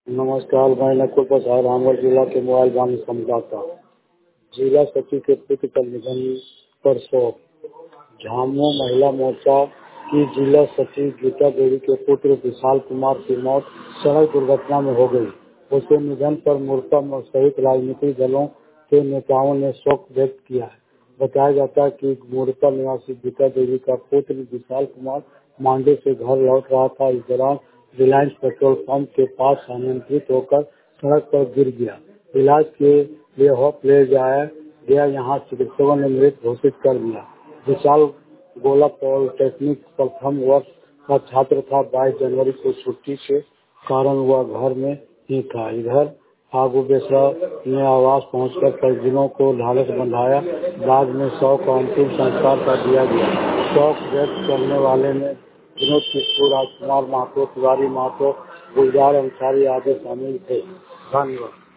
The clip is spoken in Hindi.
नमस्कार, मैं नकुल प्रसाद रामगढ़ जिला के मोबाइल वाणी संवाददाता। जिला सचिव के पुत्र का निधन पर शोक। झामू महिला मोर्चा की जिला सचिव गीता देवी के पुत्र विशाल कुमार की मौत सड़क दुर्घटना में हो गई। उसके निधन पर मोर्चा सहित राजनीतिक दलों के नेताओं ने शोक व्यक्त किया है। बताया जाता है कि मोर्चा निवासी गीता देवी का पुत्र विशाल कुमार मांडे से घर लौट रहा था। इस दौरान रिलायंस पेट्रोल पंप के पास अनियंत्रित होकर सड़क पर गिर गया। इलाज के लिए होप ले जाया गया। यहाँ चिकित्सकों ने मृत घोषित कर दिया। विशाल गोला पॉलिटेक्निक प्रथम वर्ष का छात्र था। 22 जनवरी को छुट्टी के कारण वह घर में ही था। इधर फागू बेसरा ने आवास पहुंचकर परिजनों को ढाढ़स बंधाया। बाद में शव का अंतिम संस्कार कर दिया गया। शोक व्यक्त करने वाले में विनोद किशोर, राजकुमार महतो, तिवारी महतो, गुलजार अंसारी आदि शामिल थे। धन्यवाद।